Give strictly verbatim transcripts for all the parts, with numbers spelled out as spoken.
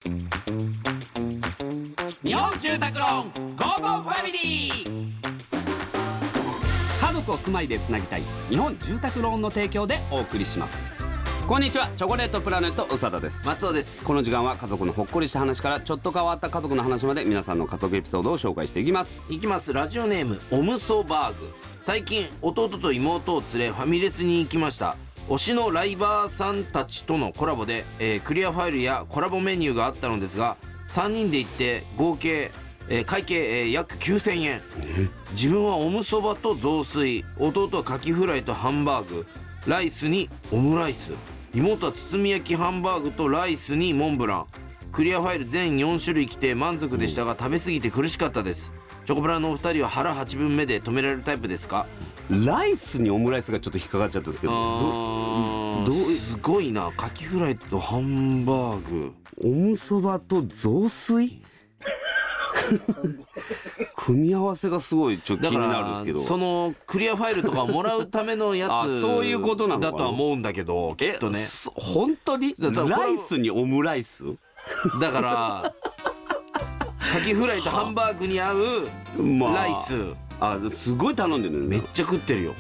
日本住宅ローンゴーゴーファミリー。家族を住まいでつなぎたい日本住宅ローンの提供でお送りします。こんにちは、チョコレートプラネット長田です。 松尾です。 この時間は家族のほっこりした話からちょっと変わった家族の話まで皆さんの家族エピソードを紹介していきますいきます。ラジオネームオムソバーグ。最近弟と妹を連れファミレスに行きました。推しのライバーさんたちとのコラボで、えー、クリアファイルやコラボメニューがあったのですが、さんにんで行って合計、えー、会計、えー、約きゅうせんえん。自分はオムそばと雑炊、弟はカキフライとハンバーグ、ライスにオムライス、妹は包み焼きハンバーグとライスにモンブラン。クリアファイル全よんしゅるい来て満足でしたが、食べ過ぎて苦しかったです。チョコプラのお二人は腹はちぶんめで止められるタイプですか？ ライスにオムライスがちょっと引っかかっちゃったんですけど、 どどすごいな。カキフライとハンバーグ、 オムそばと雑炊組み合わせがすごいちょっと気になるんですけど、 そのクリアファイルとかをもらうためのやつそういうことなのかなだとは思うんだけど、きっとね。 本当にライスにオムライスだからカキフライとハンバーグに合うライス、 あ、すごい頼んでるね。 めっちゃ食ってるよ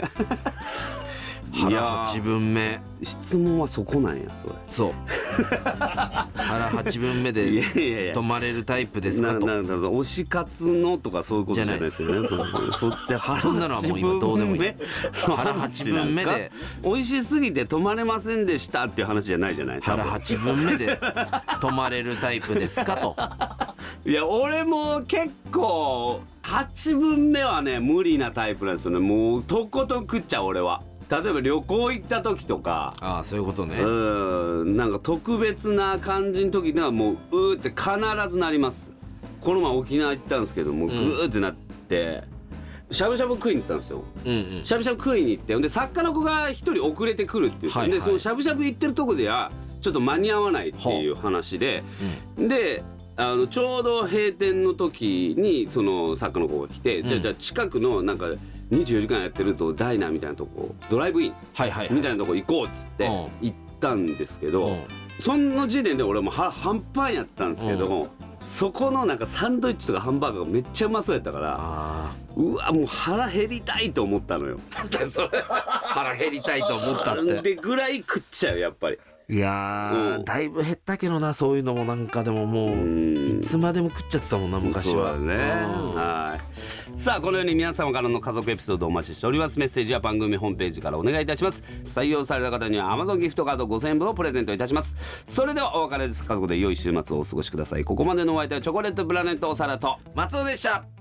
腹はちぶんめ。 質問はそこなんや。それそう腹はちぶんめで止まれるタイプですかと。 ななな推し活のとかそういうことじゃないですよね。そ, そっち腹そんなのはもう今どうでもいい。腹はちぶんめで美味しすぎて止まれませんでしたっていう話じゃないじゃない。 腹はちぶんめで止まれるタイプですかと。 いや俺も結構はちぶんめはね無理なタイプなんですよね。もうとことん食っちゃう俺は。例えば旅行行った時とか、 ああそういうことね。 うんなんか特別な感じの時にはもううーって必ずなります。この前沖縄行ったんですけども、うん、グーってなってしゃぶしゃぶ食いに行ったんですよ、うんうん、しゃぶしゃぶ食いに行ってで作家の子が一人遅れてくるっていう、はいはい、でそのしゃぶしゃぶ行ってるとこではちょっと間に合わないっていう話で、うん、であのちょうど閉店の時にその作家の子が来て、うん、じゃあじゃあ近くのなんかにじゅうよじかんやってるとダイナーみたいなとこドライブインみたいなとこ行こうっつって行ったんですけど、その時点で俺も腹半端やったんですけど、そこのなんかサンドイッチとかハンバーガーがめっちゃうまそうやったから、うわもう腹減りたいと思ったのよ。 それ腹減りたいと思ったってでぐらい食っちゃうやっぱり。 いやー、うん、だいぶ減ったけどなそういうのも。なんかでももういつまでも食っちゃってたもんな昔は。 そうだね、はい。さあこのように皆様からの家族エピソードをお待ちしております。メッセージは番組ホームページからお願いいたします。採用された方には Amazon ギフトカードごせんえんぶんをプレゼントいたします。それではお別れです。家族で良い週末をお過ごしください。ここまでのお相手はチョコレートプラネット長田と松尾でした。